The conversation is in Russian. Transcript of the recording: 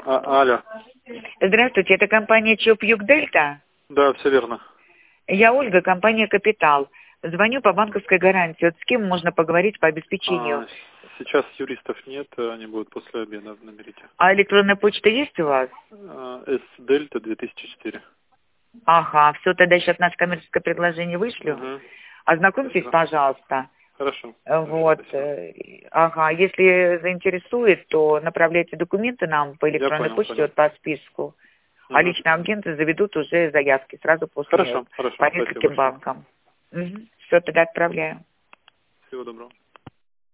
Алло. Здравствуйте, это компания ЧОП Юг Дельта? Да, все верно. Я Ольга, компания Капитал. Звоню по банковской гарантии. Вот с кем можно поговорить по обеспечению? Сейчас юристов нет, они будут после обеда, наберите. А электронная почта есть у вас? С-Дельта 2004. Ага, все, тогда сейчас наше коммерческое предложение вышлю. Угу. Ознакомьтесь, пожалуйста. Хорошо. Вот. Ага, если заинтересует, то направляйте документы нам по электронной почте вот по списку. А личные агенты заведут уже заявки сразу после хорошо, по нескольким банкам. Все, тогда отправляю. Всего доброго.